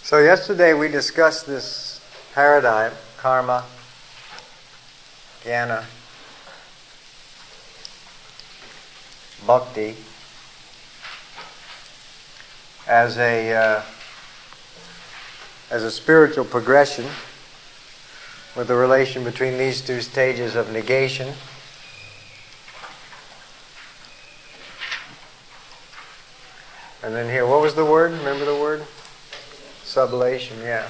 So yesterday we discussed this paradigm, karma, jnana, bhakti, as a spiritual progression with the relation between these two stages of negation. And then here, what was the word? Remember the word? Sublation, yeah.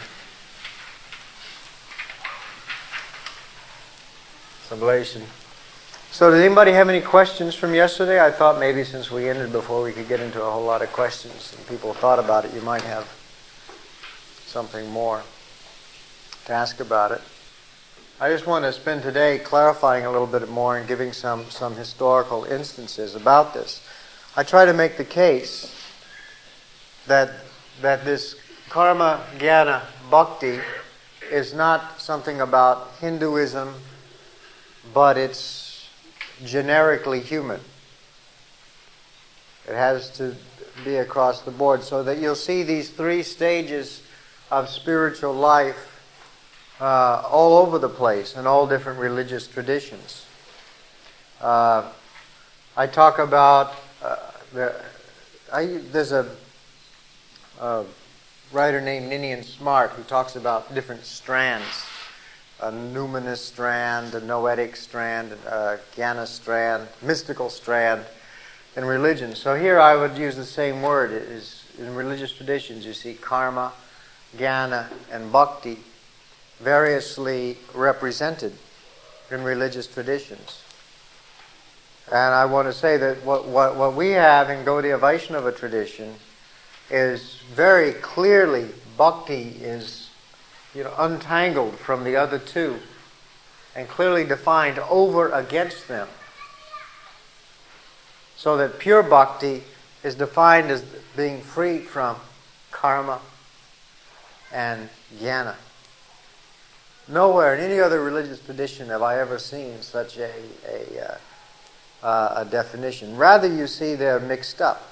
Sublation. So did anybody have any questions from yesterday? I thought maybe since we ended before we could get into a whole lot of questions and people thought about it, you might have something more to ask about it. I just want to spend today clarifying a little bit more and giving some historical instances about this. I try to make the case that this karma, jnana, bhakti is not something about Hinduism, but it's generically human. It has to be across the board, so that you'll see these three stages of spiritual life all over the place in all different religious traditions. I talk about there's a writer named Ninian Smart who talks about different strands: a numinous strand, a noetic strand, a jnana strand, mystical strand in religion. So here I would use the same word. It is, in religious traditions you see karma, jnana, and bhakti variously represented in religious traditions. And I want to say that what we have in Gaudiya Vaishnava tradition is very clearly bhakti is untangled from the other two and clearly defined over against them. So that pure bhakti is defined as being free from karma and jnana. Nowhere in any other religious tradition have I ever seen such a definition. Rather, you see they're mixed up.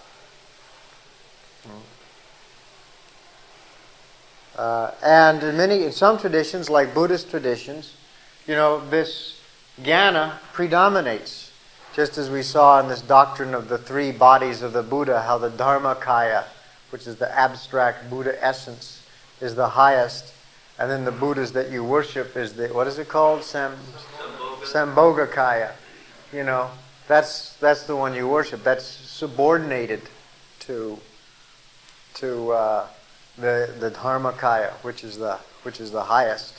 And in some traditions, like Buddhist traditions, this jnana predominates. Just as we saw in this doctrine of the three bodies of the Buddha, how the Dharmakaya, which is the abstract Buddha essence, is the highest, and then the Buddhas that you worship is the, what is it called? Sambhogakaya. That's the one you worship. That's subordinated to the Dharmakaya, which is the highest.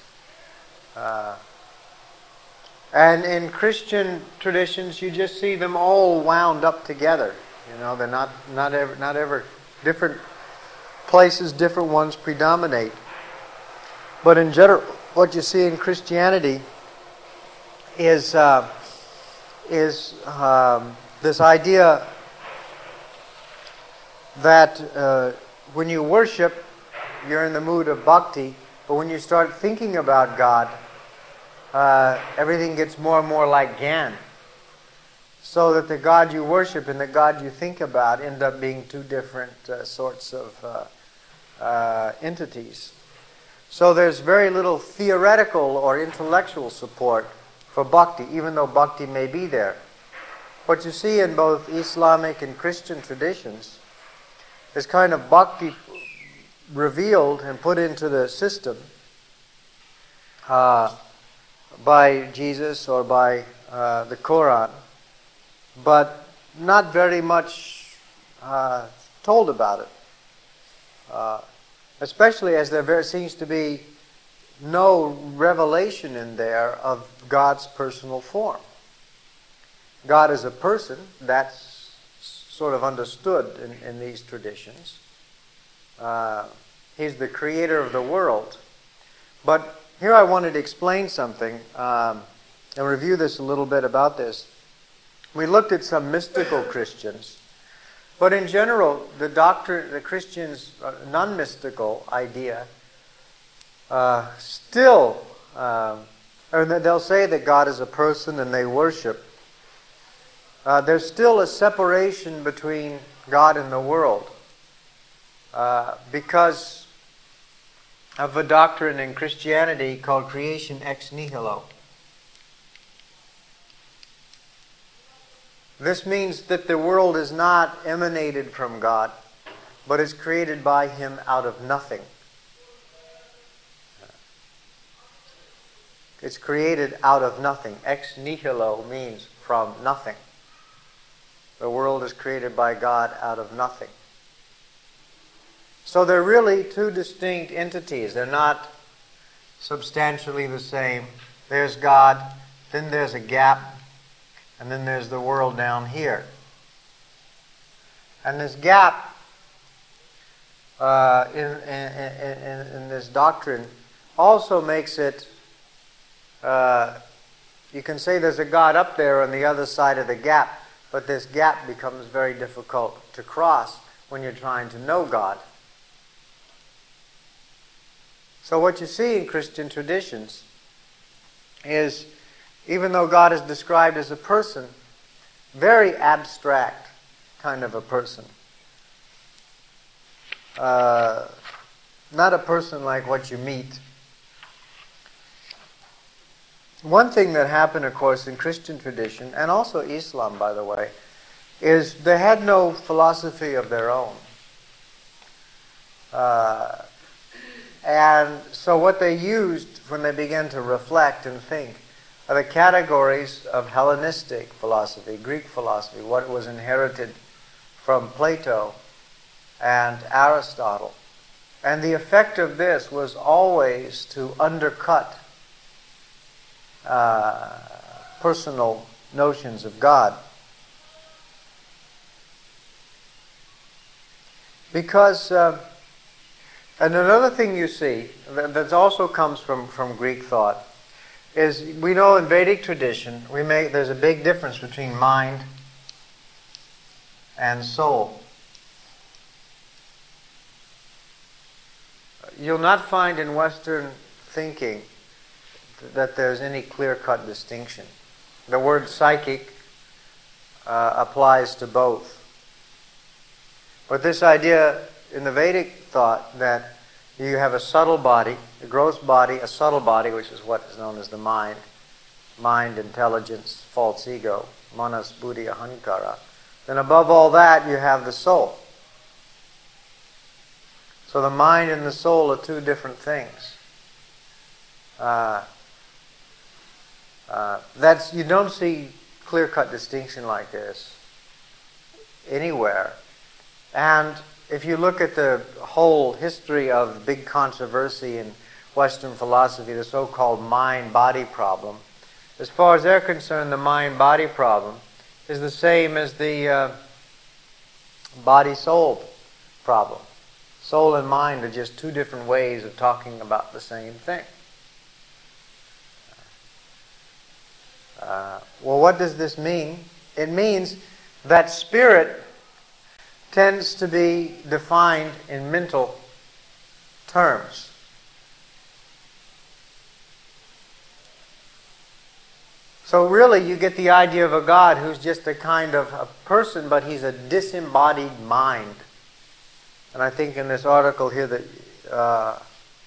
And in Christian traditions, you just see them all wound up together. They're not ever different places. Different ones predominate. But in general, what you see in Christianity is this idea that when you worship, you're in the mood of bhakti, but when you start thinking about God, everything gets more and more like Gyan. So that the God you worship and the God you think about end up being two different sorts of entities. So there's very little theoretical or intellectual support for bhakti, even though bhakti may be there. What you see in both Islamic and Christian traditions is kind of bhakti revealed and put into the system by Jesus or by the Quran, but not very much told about it. Especially as there seems to be no revelation in there of God's personal form. God is a person, that's sort of understood in these traditions. He's the creator of the world. But here I wanted to explain something and review this a little bit about this. We looked at some mystical Christians, but in general, the Christians' non-mystical idea still, they'll say that God is a person and they worship. There's still a separation between God and the world because of a doctrine in Christianity called creation ex nihilo. This means that the world is not emanated from God, but is created by Him out of nothing. It's created out of nothing. Ex nihilo means from nothing. The world is created by God out of nothing. So they're really two distinct entities. They're not substantially the same. There's God, then there's a gap, and then there's the world down here. And this gap in this doctrine also makes it, you can say there's a God up there on the other side of the gap, but this gap becomes very difficult to cross when you're trying to know God. So what you see in Christian traditions is, even though God is described as a person, very abstract kind of a person. Not a person like what you meet. One thing that happened, of course, in Christian tradition, and also Islam, by the way, is they had no philosophy of their own. And so what they used when they began to reflect and think are the categories of Hellenistic philosophy, Greek philosophy, what was inherited from Plato and Aristotle. And the effect of this was always to undercut personal notions of God. Because and another thing you see that also comes from Greek thought is, we know in Vedic tradition there's a big difference between mind and soul. You'll not find in Western thinking that there's any clear-cut distinction. The word psychic applies to both. But this idea in the Vedic thought that you have a subtle body, a gross body, a subtle body, which is what is known as the mind, intelligence, false ego, manas, buddhi, ahankara. Then above all that you have the soul. So the mind and the soul are two different things. You don't see clear-cut distinction like this anywhere. And if you look at the whole history of the big controversy in Western philosophy, the so-called mind-body problem, as far as they're concerned, the mind-body problem is the same as the body-soul problem. Soul and mind are just two different ways of talking about the same thing. Well, what does this mean? It means that spirit tends to be defined in mental terms. So really you get the idea of a God who's just a kind of a person, but he's a disembodied mind. And I think in this article here that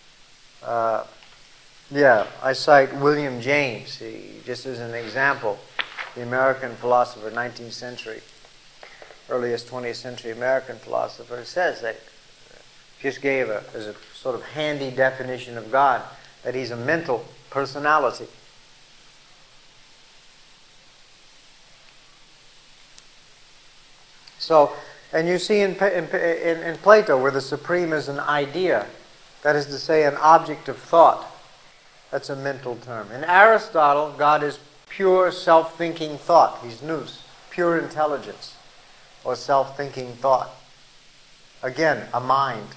I cite William James, just as an example, the American philosopher, 19th century, earliest 20th century American philosopher, says that, just gave as a sort of handy definition of God, that he's a mental personality. So, and you see in Plato where the supreme is an idea, that is to say an object of thought. That's a mental term. In Aristotle, God is pure self-thinking thought. He's nous, pure intelligence, or self-thinking thought. Again, a mind.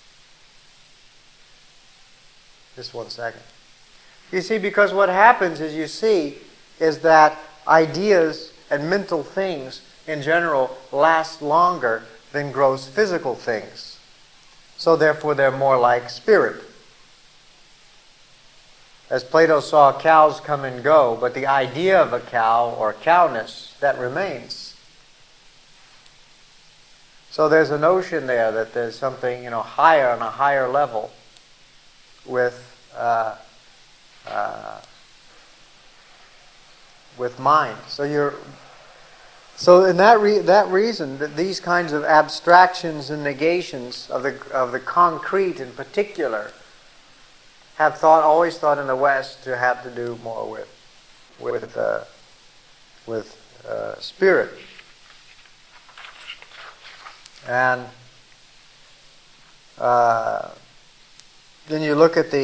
Just 1 second. You see, because what happens is that ideas and mental things in general last longer than gross physical things. So therefore they're more like spirit. As Plato saw cows come and go, but the idea of a cow or cowness, that remains. So there's a notion there that there's something, higher on a higher level mind. So in that reason, that these kinds of abstractions and negations of the concrete in particular have always thought in the West to have to do more with spirit. And then you look at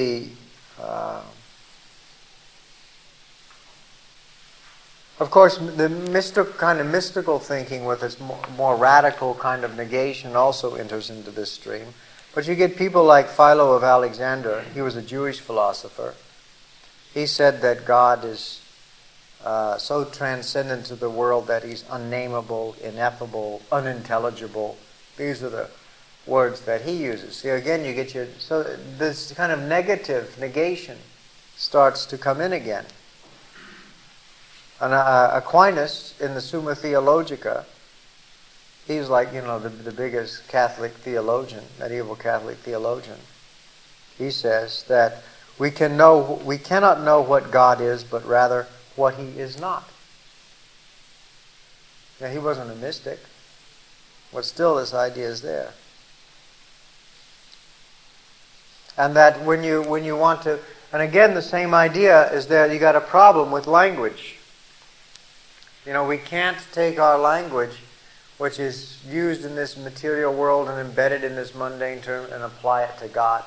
of course, the mystical thinking with its more radical kind of negation also enters into this stream. But you get people like Philo of Alexandria. He was a Jewish philosopher. He said that God is so transcendent to the world that he's unnameable, ineffable, unintelligible. These are the words that he uses. See, again, you get so this kind of negative negation starts to come in again. And Aquinas, in the Summa Theologica, he's like, the biggest Catholic theologian, medieval Catholic theologian. He says that we cannot know what God is, but rather what he is not. Now, he wasn't a mystic, but still this idea is there. And that when you want to, and again the same idea is that you got a problem with language. We can't take our language, which is used in this material world and embedded in this mundane term, and apply it to God.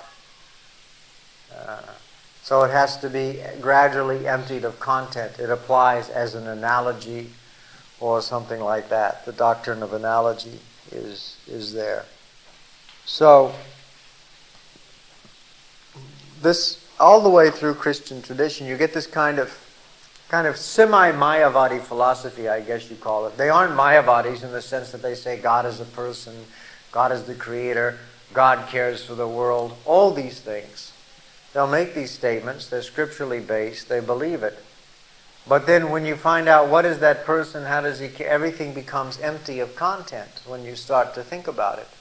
So it has to be gradually emptied of content. It applies as an analogy or something like that. The doctrine of analogy is there. So this, all the way through Christian tradition, you get this kind of semi-Mayavadi philosophy, I guess you call it. They aren't Mayavadis in the sense that they say God is a person, God is the creator, God cares for the world, all these things. They'll make these statements, they're scripturally based, they believe it. But then when you find out what is that person, how does he care, everything becomes empty of content when you start to think about it.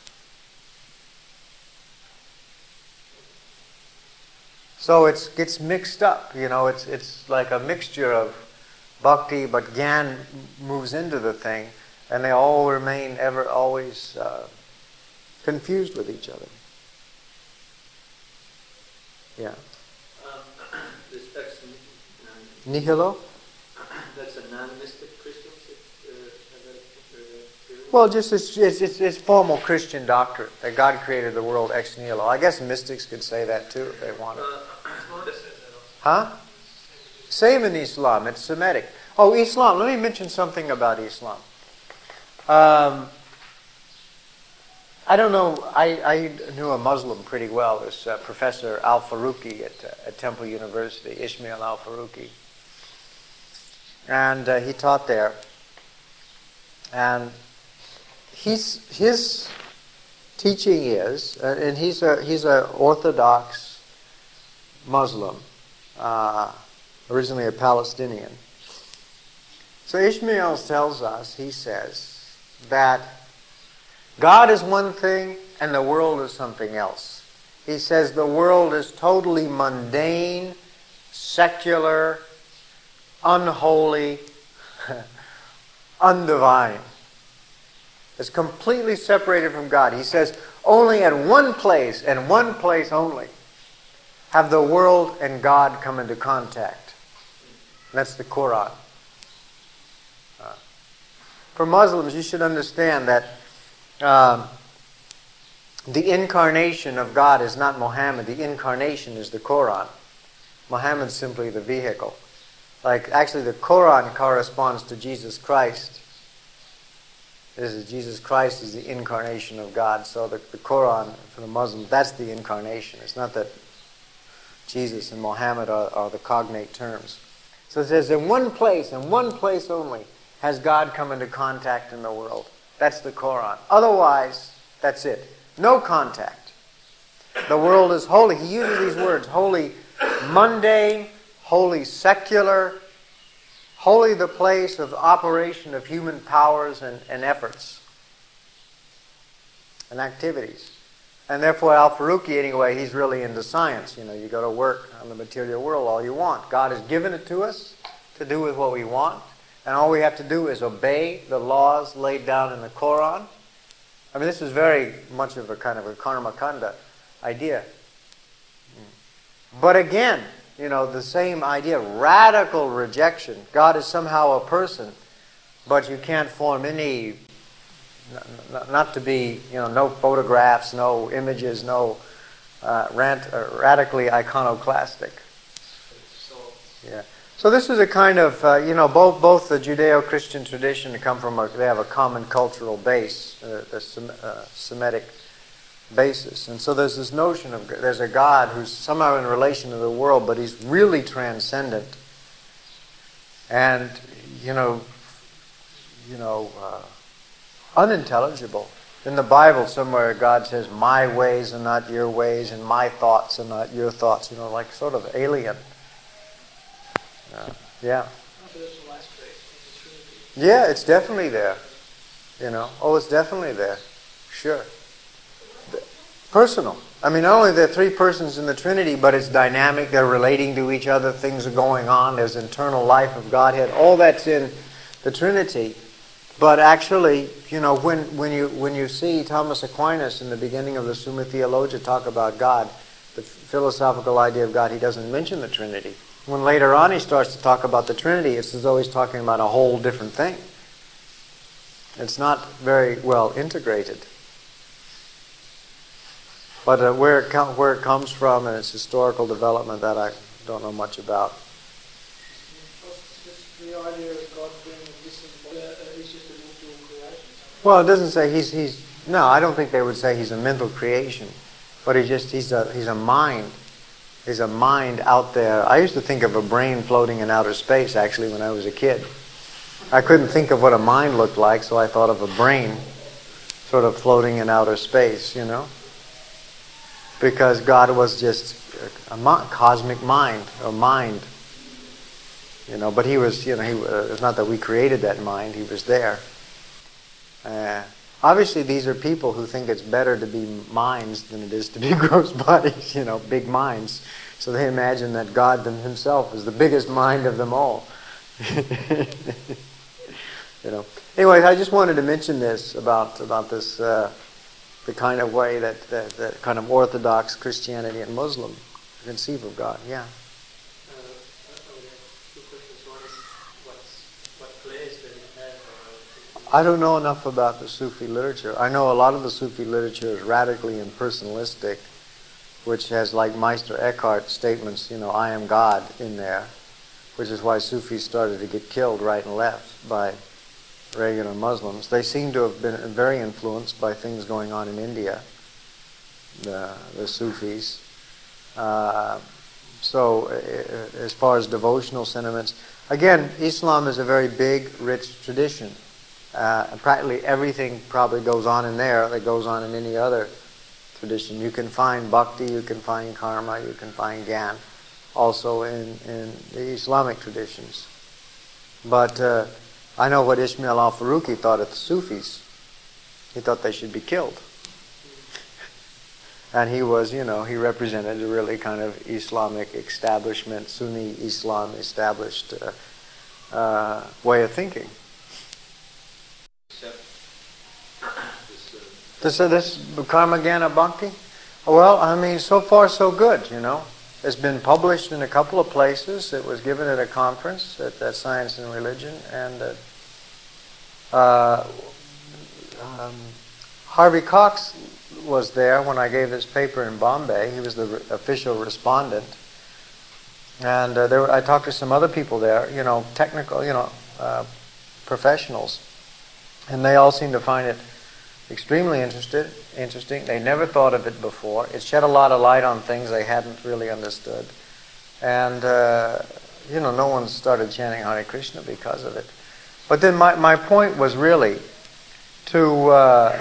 So it gets mixed up, it's like a mixture of bhakti, but Gyan moves into the thing, and they all remain always confused with each other. Yeah. This Nihilo? That's a non-mystic Christian? Well, just it's formal Christian doctrine that God created the world ex nihilo. I guess mystics could say that too if they wanted. Huh? Same in Islam. It's Semitic. Oh, Islam. Let me mention something about Islam. I don't know. I knew a Muslim pretty well. This Professor Al-Faruqi at Temple University, Ismail Al-Faruqi. And he taught there. And his teaching is, and he's a Orthodox Muslim, originally a Palestinian. So Ishmael tells us, he says, that God is one thing and the world is something else. He says the world is totally mundane, secular, unholy, undivine. It's completely separated from God. He says only at one place, and one place only, have the world and God come into contact. And that's the Quran. For Muslims, you should understand that the incarnation of God is not Muhammad. The incarnation is the Quran. Muhammad's simply the vehicle. Actually, the Quran corresponds to Jesus Christ. Jesus Christ is the incarnation of God. So the Quran, for the Muslims, that's the incarnation. It's not that Jesus and Muhammad are the cognate terms. So it says, in one place, and one place only, has God come into contact in the world. That's the Quran. Otherwise, that's it. No contact. The world is holy. He uses these words, holy mundane, holy secular, holy the place of operation of human powers and efforts and activities. And therefore, Al-Faruqi, anyway, he's really into science. You go to work on the material world all you want. God has given it to us to do with what we want, and all we have to do is obey the laws laid down in the Quran. I mean, this is very much of a kind of a karma kanda idea. But again, the same idea, radical rejection. God is somehow a person, but you can't form any, not to be, no photographs, no images, no radically iconoclastic. Yeah. So this is a kind of, both the Judeo-Christian tradition come from, they have a common cultural base, the Semitic basis. And so there's this notion of, there's a God who's somehow in relation to the world, but he's really transcendent. And, unintelligible. In the Bible somewhere God says, my ways are not your ways, and my thoughts are not your thoughts, like sort of alien. Yeah. Yeah, it's definitely there. Oh, it's definitely there. Sure. Personal. I mean, not only are there three persons in the Trinity, but it's dynamic, they're relating to each other, things are going on, there's internal life of Godhead, all that's in the Trinity. But actually, when you see Thomas Aquinas in the beginning of the Summa Theologia talk about God, the philosophical idea of God, he doesn't mention the Trinity. When later on he starts to talk about the Trinity, it's as though he's talking about a whole different thing. It's not very well integrated. But where it comes from and its historical development, that I don't know much about. The idea of God being a disembodied is just a mental creation. Well, it doesn't say he's. No, I don't think they would say he's a mental creation, but he's a mind. He's a mind out there. I used to think of a brain floating in outer space, actually, when I was a kid. I couldn't think of what a mind looked like, so I thought of a brain sort of floating in outer space, Because God was just a cosmic mind, or mind. But he was, it's not that we created that mind, he was there. Obviously, these are people who think it's better to be minds than it is to be gross bodies, big minds. So they imagine that God himself is the biggest mind of them all. Anyways, I just wanted to mention this about this, the kind of way that kind of Orthodox Christianity and Muslim conceive of God. Yeah. Two questions. One is, what plays does it have? I don't know enough about the Sufi literature. I know a lot of the Sufi literature is radically impersonalistic, which has, like Meister Eckhart statements, I am God in there, which is why Sufis started to get killed right and left by regular Muslims. They seem to have been very influenced by things going on in India, the Sufis. So as far as devotional sentiments, again, Islam is a very big, rich tradition. Practically everything probably goes on in there that goes on in any other tradition. You can find bhakti, you can find karma, you can find gyan, also in the Islamic traditions. But I know what Ismail al-Faruqi thought of the Sufis. He thought they should be killed. And he was, he represented a really kind of Islamic establishment, Sunni Islam established way of thinking. This Karma Jnana Bhakti? Well, I mean, so far so good, It's been published in a couple of places. It was given at a conference at Science and Religion, and Harvey Cox was there when I gave this paper in Bombay. He was the official respondent, and I talked to some other people there, technical, professionals, and they all seemed to find it extremely interesting. They never thought of it before. It shed a lot of light on things they hadn't really understood. And, no one started chanting Hare Krishna because of it. But then my point was really to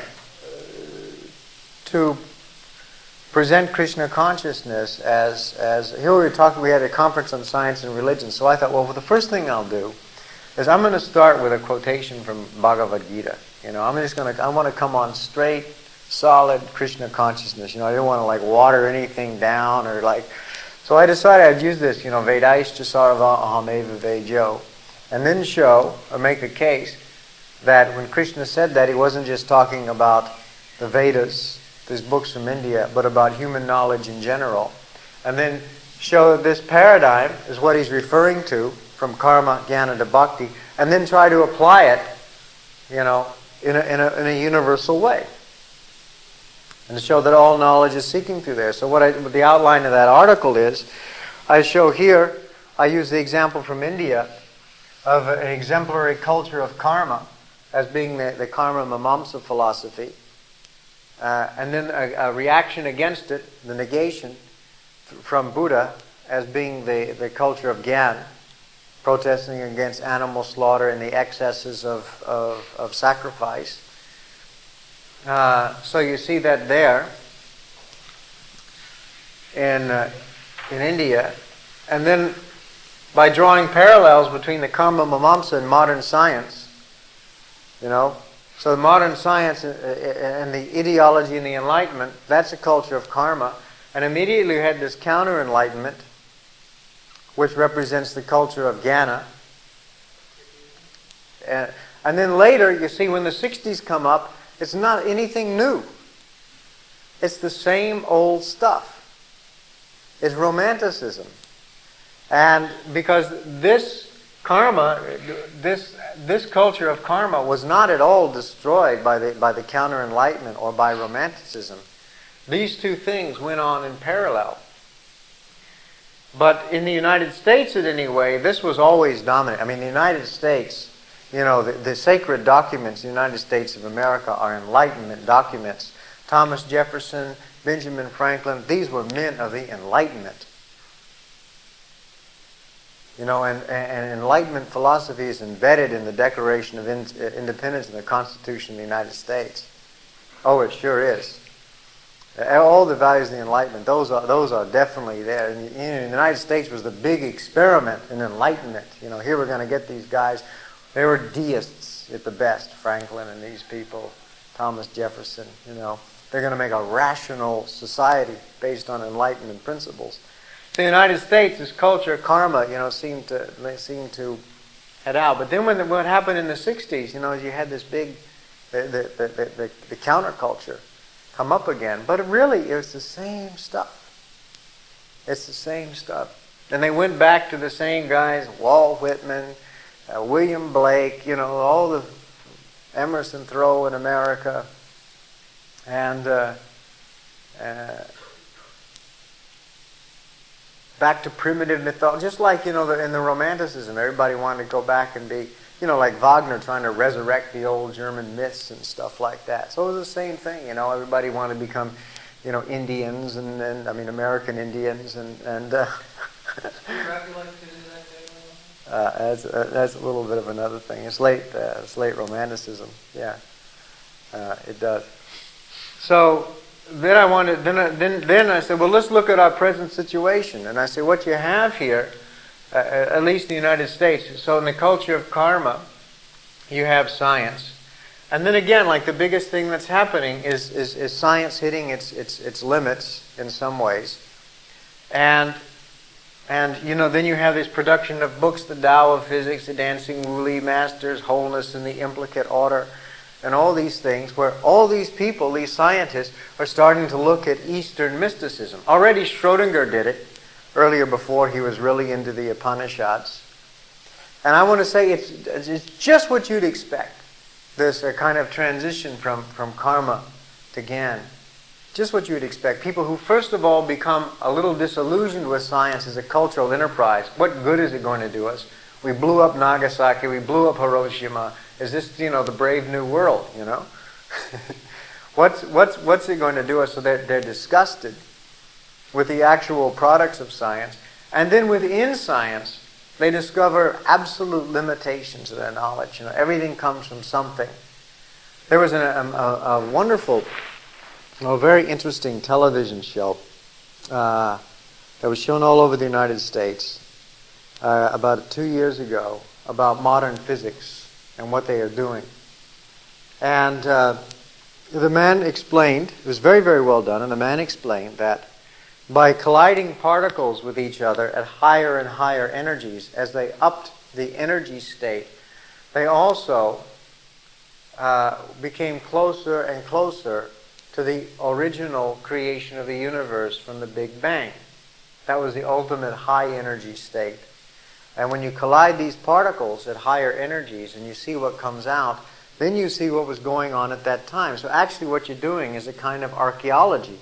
present Krishna consciousness as here we had a conference on science and religion. So I thought, well, the first thing I'll do is I'm going to start with a quotation from Bhagavad Gita. I want to come on straight solid Krishna consciousness. I didn't want to like water anything down or like. So I decided I'd use this, Vedaishcha sarva ahameva vejo, and then show or make a case that when Krishna said that, he wasn't just talking about the Vedas, these books from India, but about human knowledge in general. And then show that this paradigm is what he's referring to from karma, jnana to bhakti, and then try to apply it, in a universal way. And to show that all knowledge is seeking through there. So what the outline of that article is, I show here, I use the example from India of an exemplary culture of karma as being the karma mamamsa philosophy, and then a reaction against it, the negation from Buddha as being the culture of Gyan, protesting against animal slaughter and the excesses of sacrifice. So you see that there in India, and then by drawing parallels between the karma mamamsa and modern science, so modern science and the ideology and the Enlightenment, that's a culture of karma, and immediately you had this counter-enlightenment, which represents the culture of jnana. And then later, you see, when the 60s come up, it's not anything new. It's the same old stuff. It's romanticism. And because this karma, this culture of karma was not at all destroyed by the counter-enlightenment or by romanticism. These two things went on in parallel. But in the United States, at any way, this was always dominant. I mean, the United States, the sacred documents in the United States of America are Enlightenment documents. Thomas Jefferson, Benjamin Franklin, these were men of the Enlightenment. And Enlightenment philosophy is embedded in the Declaration of Independence and the Constitution of the United States. Oh, it sure is. All the values of the Enlightenment, those are definitely there. And, the United States was the big experiment in Enlightenment. Here we're going to get these guys. They were deists at the best, Franklin and these people, Thomas Jefferson. They're going to make a rational society based on Enlightenment principles. The United States, this culture, karma, seemed to head out. But then what happened in the 60s, you had this big, the counterculture come up again. But really, it was the same stuff. It's the same stuff. And they went back to the same guys, Walt Whitman, William Blake, all the Emerson Thoreau in America, and back to primitive mythology, just like, in the Romanticism, everybody wanted to go back and be, like Wagner trying to resurrect the old German myths and stuff like that. So it was the same thing, everybody wanted to become, Indians and American Indians and that's a little bit of another thing. It's late Romanticism, yeah, it does. So then I said, well, let's look at our present situation. And I said, what you have here, at least in the United States, so in the culture of karma, you have science. And then again, like the biggest thing that's happening is science hitting its limits in some ways. And then you have this production of books, the Tao of Physics, the Dancing Wu-Li Masters, Wholeness in the Implicate Order, and all these things, where all these people, these scientists, are starting to look at Eastern mysticism. Already Schrodinger did it earlier before he was really into the Upanishads. And I want to say it's just what you'd expect, this kind of transition from karma to Gyan. Just what you would expect. People who, first of all, become a little disillusioned with science as a cultural enterprise. What good is it going to do us? We blew up Nagasaki, we blew up Hiroshima. Is this, the brave new world, What's it going to do us? So they're disgusted with the actual products of science. And then within science, they discover absolute limitations of their knowledge. Everything comes from something. There was a wonderful, very interesting television show that was shown all over the United States about 2 years ago about modern physics and what they are doing. And the man explained, it was very, very well done, and the man explained that by colliding particles with each other at higher and higher energies, as they upped the energy state, they also became closer and closer to the original creation of the universe from the Big Bang. That was the ultimate high energy state. And when you collide these particles at higher energies and you see what comes out, then you see what was going on at that time. So actually what you're doing is a kind of archaeology.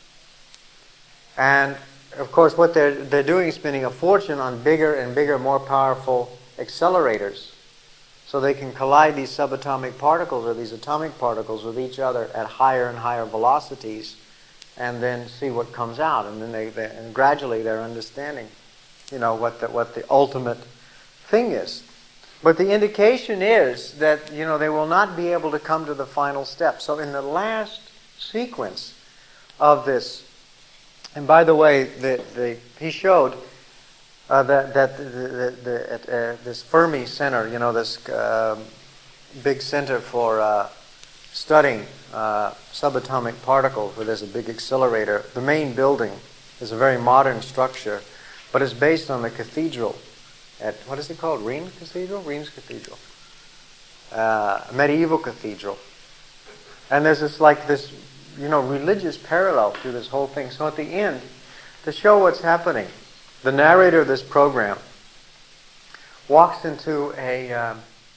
And of course what they're doing is spending a fortune on bigger and bigger, more powerful accelerators. So they can collide these subatomic particles or these atomic particles with each other at higher and higher velocities and then see what comes out. And then and gradually they're understanding, what the ultimate thing is. But the indication is that, they will not be able to come to the final step. So in the last sequence of this, and by the way, he showed that this Fermi Center, this big center for studying subatomic particles, where there's a big accelerator. The main building is a very modern structure, but it's based on the cathedral at, what is it called? Reims Cathedral? Reims Cathedral. Medieval cathedral. And there's this religious parallel to this whole thing. So at the end, to show what's happening, the narrator of this program walks into a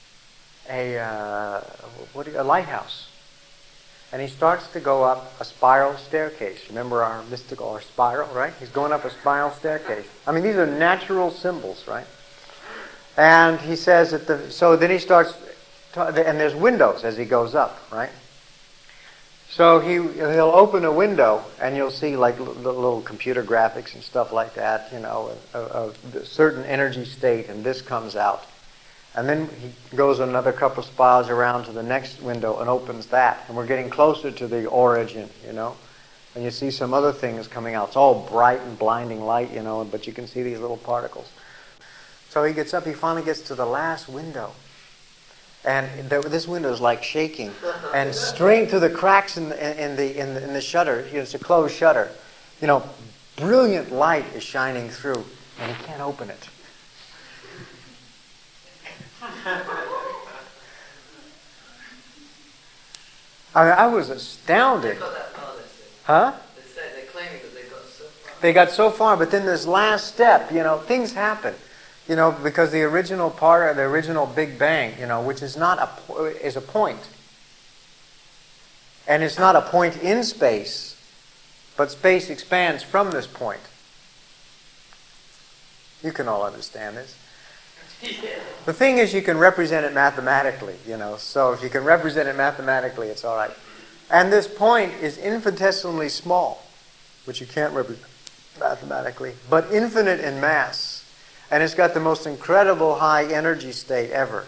lighthouse. And he starts to go up a spiral staircase. Remember our spiral, right? He's going up a spiral staircase. I mean, these are natural symbols, right? And he says so then he starts, and there's windows as he goes up, right? So he'll open a window, and you'll see like little computer graphics and stuff like that, a certain energy state, and this comes out. And then he goes another couple spirals around to the next window and opens that. And we're getting closer to the origin, And you see some other things coming out. It's all bright and blinding light, but you can see these little particles. So he gets up, he finally gets to the last window. And this window is like shaking. And straight through the cracks in the shutter, it's a closed shutter, brilliant light is shining through, and he can't open it. I was astounded. They got that far, they say. Huh? They're claiming that they got so far. They got so far, but then this last step, things happen. Because the original part of the original Big Bang, which is is a point. And it's not a point in space, but space expands from this point. You can all understand this. Yeah. The thing is, you can represent it mathematically, So if you can represent it mathematically, it's all right. And this point is infinitesimally small, which you can't represent mathematically, but infinite in mass. And it's got the most incredible high energy state ever,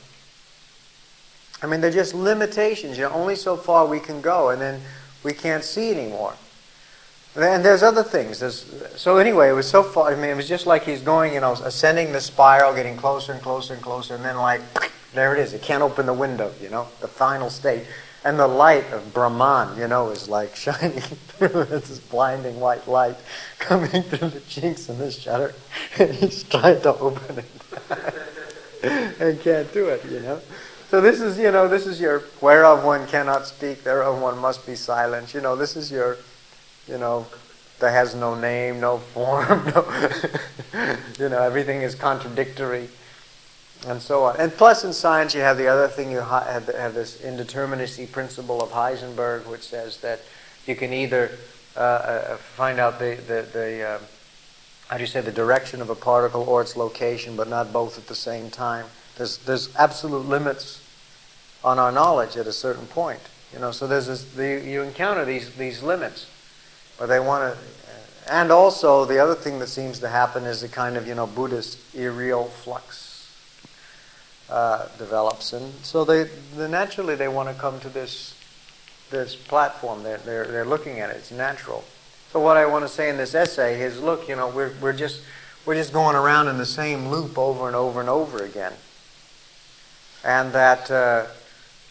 I mean, they're just limitations. Only so far we can go, and then we can't see anymore. And there's other things. So anyway, it was so far. I mean, it was just like he's going, ascending the spiral, getting closer and closer and closer, and then there it is. He can't open the window, the final state. And the light of Brahman, is like shining through. It's this blinding white light coming through the chinks in this shutter. And he's trying to open it. And can't do it, So this is your, whereof one cannot speak, thereof one must be silent. This is your, that has no name, no form, everything is contradictory. And so on. And plus in science you have the other thing, you have this indeterminacy principle of Heisenberg, which says that you can either find out the direction of a particle or its location, but not both at the same time. There's absolute limits on our knowledge at a certain point. So you encounter these limits. But they want to... And also the other thing that seems to happen is a kind of, Buddhist irreal flux. Develops, and so they naturally they want to come to this platform. They're looking at it. It's natural. So what I want to say in this essay is, look, we're just going around in the same loop over and over and over again, and that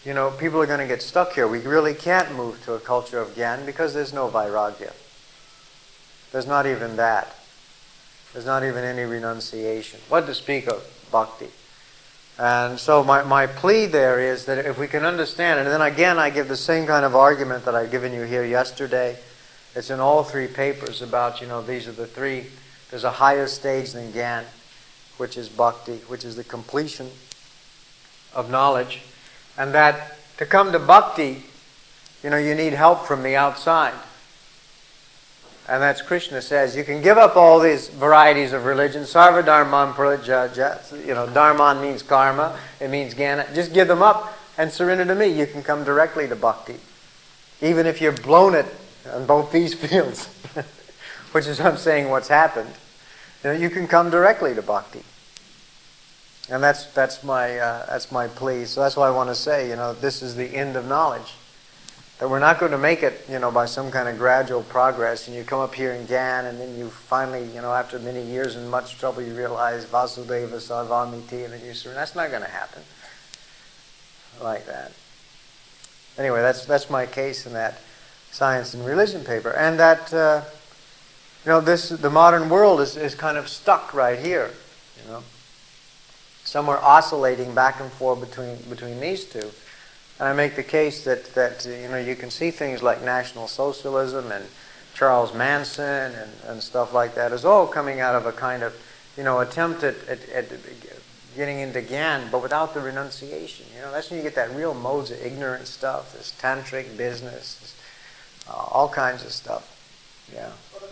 people are going to get stuck here. We really can't move to a culture of Gyan because there's no Vairagya. There's not even that. There's not even any renunciation. What to speak of bhakti? And so my plea there is that if we can understand, and then again I give the same kind of argument that I've given you here yesterday. It's in all three papers about, these are the three. There's a higher stage than Gyan, which is bhakti, which is the completion of knowledge. And that to come to bhakti, you need help from the outside. And that's Krishna says, you can give up all these varieties of religion. Sarva dharman prajaja. Dharman means karma. It means jnana. Just give them up and surrender to me. You can come directly to bhakti. Even if you've blown it on both these fields, which is I'm saying what's happened. You can come directly to bhakti. And that's my plea. So that's why I want to say, this is the end of knowledge. That we're not going to make it, by some kind of gradual progress, and you come up here in Gyan, and then you finally, after many years and much trouble, you realize Vasudeva Sarvamiti, and then you surrender. That's not going to happen like that. Anyway, that's my case in that Science and Religion paper, and that the modern world is kind of stuck right here, somewhere oscillating back and forth between these two. And I make the case that you can see things like National Socialism and Charles Manson and stuff like that is all coming out of a kind of attempt at getting into Gyan, but without the renunciation. That's when you get that real modes of ignorant stuff, this tantric business, all kinds of stuff. Yeah.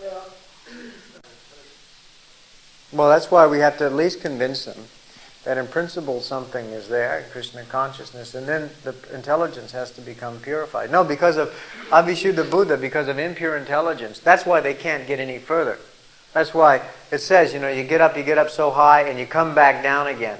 Well, that's why we have to at least convince them that in principle something is there, Krishna consciousness, and then the intelligence has to become purified. No, because of Avishuddha Buddha, because of impure intelligence. That's why they can't get any further. That's why it says, you get up so high and you come back down again.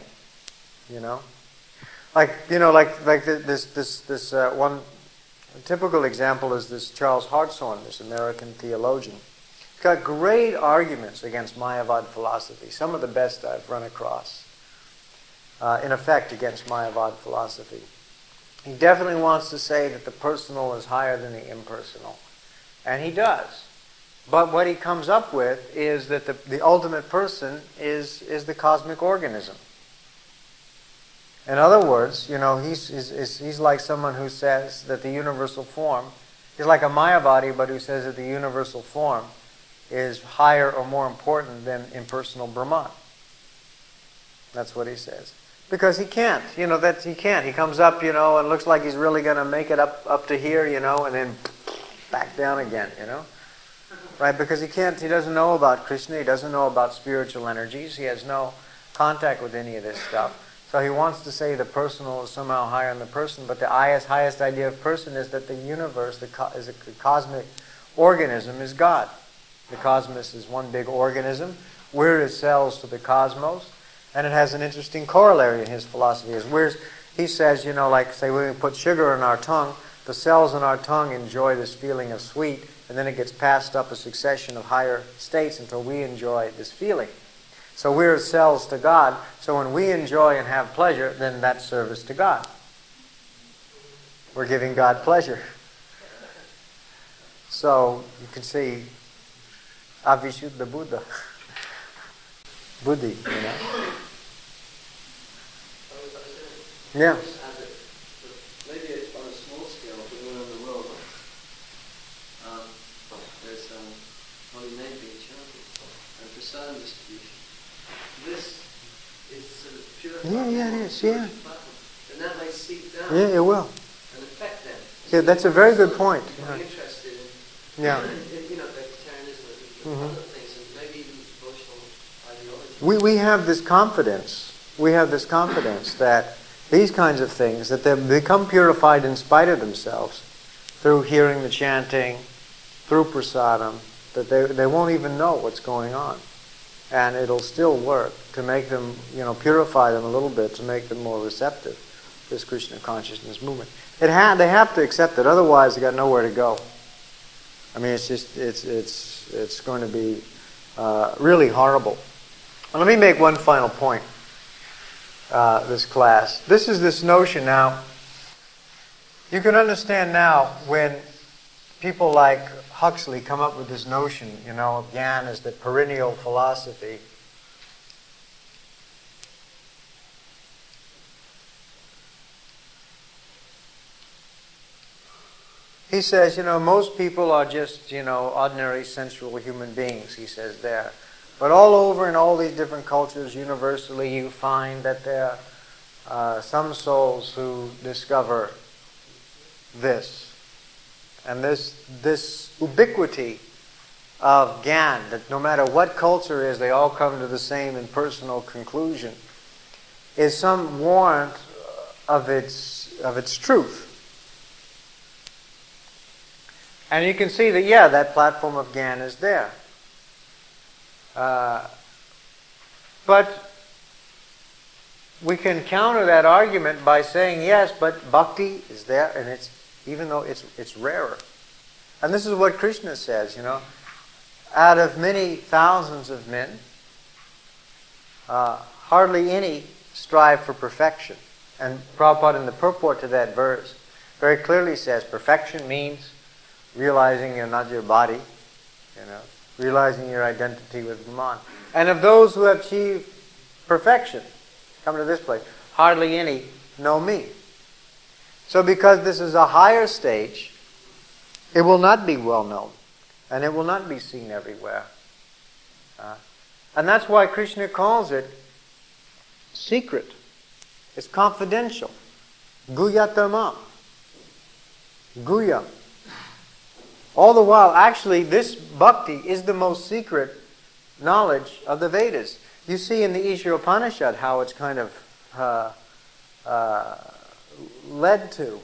Like this one typical example is this Charles Hartshorne, this American theologian. He's got great arguments against Mayavad philosophy, some of the best I've run across. In effect, against Mayavad philosophy. He definitely wants to say that the personal is higher than the impersonal. And he does. But what he comes up with is that the ultimate person is the cosmic organism. In other words, he's like someone who says that the universal form, he's like a Mayavadi, but who says that the universal form is higher or more important than impersonal Brahman. That's what he says. Because he can't, he can't. He comes up, and looks like he's really going to make it up to here, and then back down again, Right? Because he doesn't know about Krishna, he doesn't know about spiritual energies, he has no contact with any of this stuff. So he wants to say the personal is somehow higher than the person, but the highest idea of person is that the universe, the cosmic organism is God. The cosmos is one big organism. We're as cells to the cosmos. And it has an interesting corollary in his philosophy. He says, like say when we put sugar in our tongue, the cells in our tongue enjoy this feeling of sweet, and then it gets passed up a succession of higher states until we enjoy this feeling. So we're cells to God, so when we enjoy and have pleasure, then that's service to God. We're giving God pleasure. So you can see Avishuddha Buddha. Buddhi, Yeah. Maybe it's on a small scale, but around the world, there's holy name being chanted and prasadam distribution. This is sort of purified. Yeah, it is, yeah. And that may seep down. Yeah, it will. And affect them. Yeah, that's a very good point. I'm interested in, Yeah. vegetarianism and other things, and maybe even devotional ideology. We have this confidence. We have this confidence that these kinds of things, that they become purified in spite of themselves through hearing the chanting, through prasadam, that they won't even know what's going on. And it'll still work to make them, purify them a little bit, to make them more receptive to this Krishna consciousness movement. They have to accept it, otherwise they got nowhere to go. I mean, it's going to be really horrible. Well, let me make one final point. This class. This is this notion now. You can understand now when people like Huxley come up with this notion, of Gyan as the perennial philosophy. He says, most people are just, ordinary sensual human beings, he says there. But all over in all these different cultures, universally, you find that there are some souls who discover this. And this ubiquity of Gyan, that no matter what culture is, they all come to the same impersonal conclusion, is some warrant of its truth. And you can see that, that platform of Gyan is there. But we can counter that argument by saying, yes, but bhakti is there, and even though it's rarer. And this is what Krishna says, out of many thousands of men, hardly any strive for perfection. And Prabhupada, in the purport to that verse, very clearly says perfection means realizing you're not your body, realizing your identity with Brahman. And of those who have achieved perfection, come to this place, hardly any know me. So because this is a higher stage, it will not be well known, and it will not be seen everywhere. And that's why Krishna calls it secret. It's confidential. Guyatama. Guya. All the while, actually, this bhakti is the most secret knowledge of the Vedas. You see in the Ishvara Upanishad how it's kind of led to.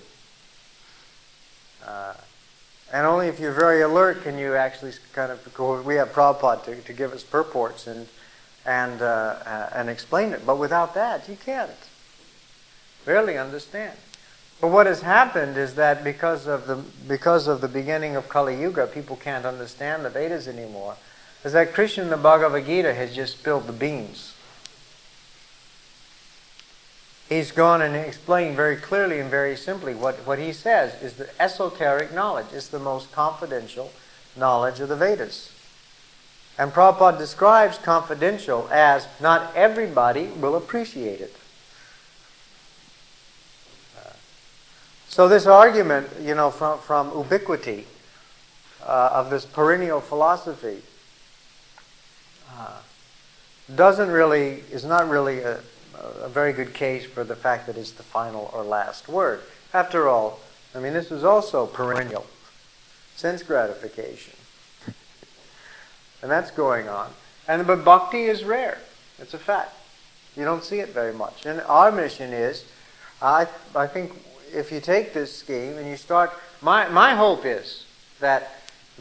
And only if you're very alert can you actually kind of go. We have Prabhupada to give us purports and explain it. But without that, you can't really understand. But what has happened is that because of the beginning of Kali Yuga, people can't understand the Vedas anymore. Is that Krishna in the Bhagavad Gita has just spilled the beans. He's gone and explained very clearly and very simply what he says is the esoteric knowledge. It's the most confidential knowledge of the Vedas. And Prabhupada describes confidential as not everybody will appreciate it. So this argument, from ubiquity of this perennial philosophy is not really a very good case for the fact that it's the final or last word. After all, this is also perennial sense gratification, and that's going on. But bhakti is rare. It's a fact. You don't see it very much. And our mission is, I think, if you take this scheme and you start, my hope is that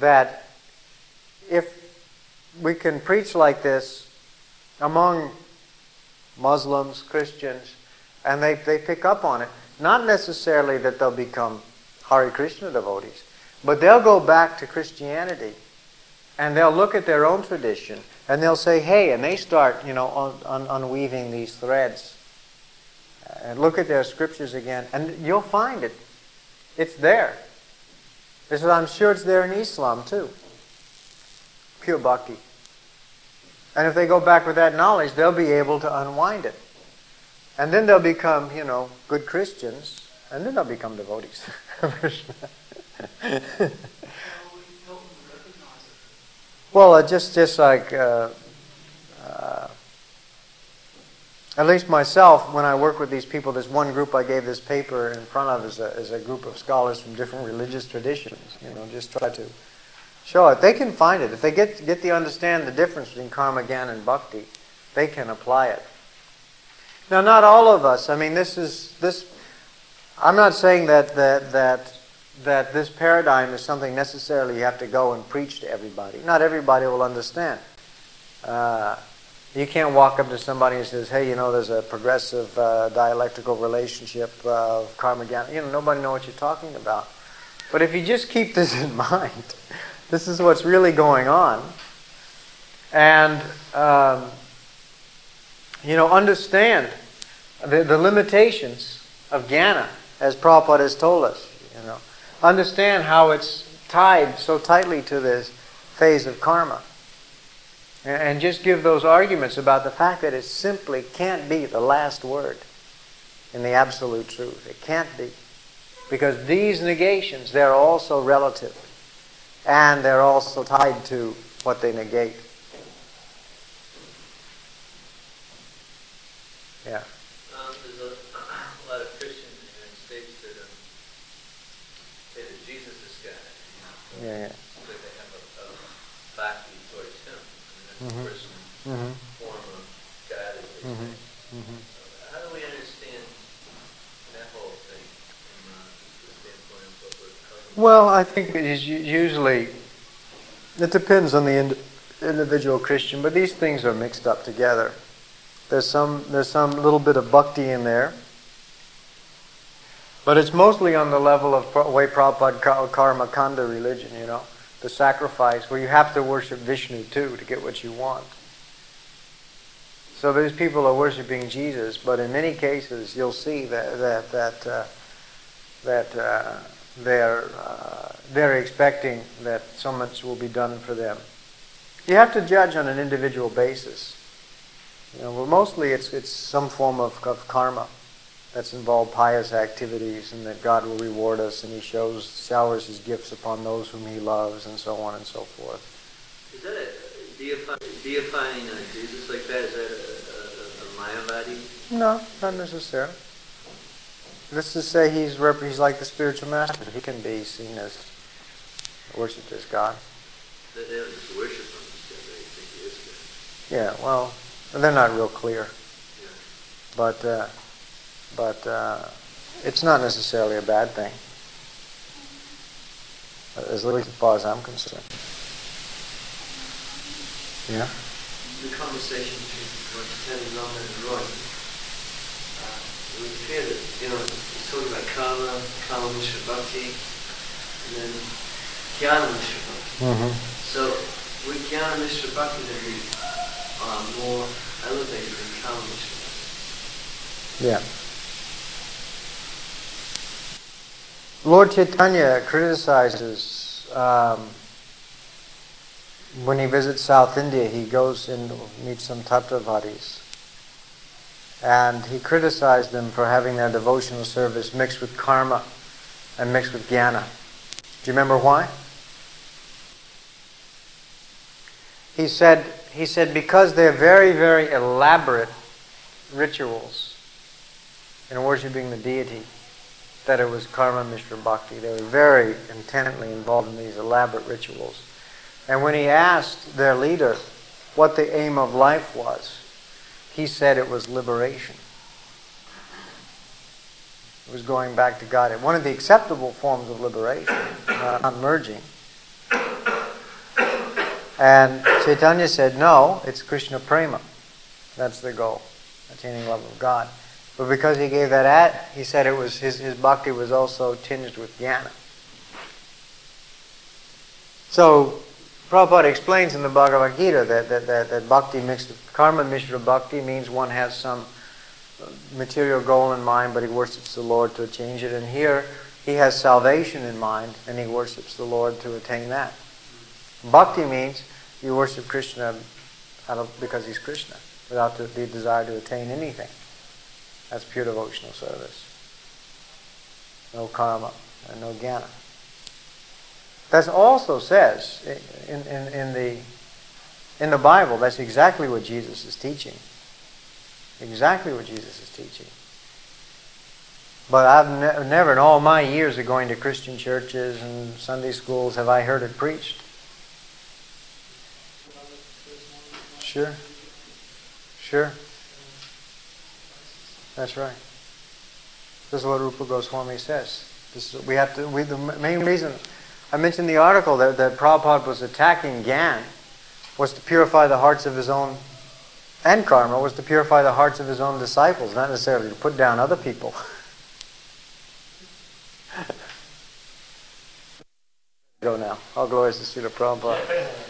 if we can preach like this among Muslims, Christians, and they pick up on it, not necessarily that they'll become Hare Krishna devotees, but they'll go back to Christianity and they'll look at their own tradition and they'll say, hey, and they start, unweaving these threads. And look at their scriptures again, and you'll find it. It's there. I'm sure it's there in Islam too. Pure bhakti. And if they go back with that knowledge, they'll be able to unwind it. And then they'll become, good Christians, and then they'll become devotees. Well, just like... at least myself, when I work with these people, there's one group I gave this paper in front of as a group of scholars from different religious traditions. Just try to show it. They can find it. If they get to understand the difference between karma, jnana, and bhakti, they can apply it. Now, not all of us. This. I'm not saying that this paradigm is something necessarily you have to go and preach to everybody. Not everybody will understand. You can't walk up to somebody and says, hey, there's a progressive dialectical relationship of karma jnana. Nobody knows what you're talking about. But if you just keep this in mind, this is what's really going on. And, understand the limitations of jnana, as Prabhupada has told us. You know, understand how it's tied so tightly to this phase of karma. And just give those arguments about the fact that it simply can't be the last word in the absolute truth. It can't be. Because these negations, they're also relative. And they're also tied to what they negate. Yeah. There's a lot of Christians in the United States that say that Jesus is God. Yeah. So they have a bhakti towards Him. And that's a personal form of God, as they say. So how do we understand that whole thing from the standpoint of what we're talking about? Well, I think it is usually, it depends on the individual Christian, but these things are mixed up together. There's some little bit of bhakti in there, but it's mostly on the level of way Prabhupada called karma kanda religion, you know, the sacrifice, where you have to worship Vishnu too to get what you want. So these people are worshiping Jesus, but in many cases you'll see that they're expecting that so much will be done for them. You have to judge on an individual basis. You know, well, mostly it's some form of karma that's involved pious activities, and that God will reward us, and He showers His gifts upon those whom He loves, and so on and so forth. Is that a deifying Jesus like that? Is that a Mayavadi? No, not necessarily. Let's just say he's like the spiritual master. He can be seen as worshipped as God. They don't just worship Him because they think He is God. Yeah, well, they're not real clear. Yeah. But it's not necessarily a bad thing, as far as I'm concerned. Yeah. The conversation between Chaitanya Raman and Roy, it was clear that, he's talking about karma Mishra Bhakti, and then Jnana Mishra Bhakti. So with Jnana Mishra Bhakti, then we are more elevated than karma Mishra Bhakti. Yeah. Lord Chaitanya criticizes, when he visits South India, he goes and meets some Tattvavadis. And he criticized them for having their devotional service mixed with karma and mixed with jnana. Do you remember why? He said because they're very, very elaborate rituals in worshiping the deity, that it was karma Mishra Bhakti. They were very intently involved in these elaborate rituals. And when he asked their leader what the aim of life was, he said it was liberation. It was going back to God. One of the acceptable forms of liberation, not merging. And Chaitanya said, no, it's Krishna Prema. That's the goal, attaining love of God. But because he gave that he said it was his bhakti was also tinged with jnana. So Prabhupada explains in the Bhagavad Gita that bhakti mixed with karma Mishra Bhakti means one has some material goal in mind, but he worships the Lord to change it. And here he has salvation in mind, and he worships the Lord to attain that. Bhakti means you worship Krishna because he's Krishna, without the desire to attain anything. That's pure devotional service. No karma and no jnana. That also says in the Bible, that's exactly what Jesus is teaching. Exactly what Jesus is teaching. But I've never in all my years of going to Christian churches and Sunday schools have I heard it preached. Sure. That's right. This is what Rupa Goswami says. The main reason I mentioned the article that Prabhupada was attacking Gyan was to purify the hearts of his own, and karma was to purify the hearts of his own disciples, not necessarily to put down other people. Go now. All glories to Srila Prabhupada.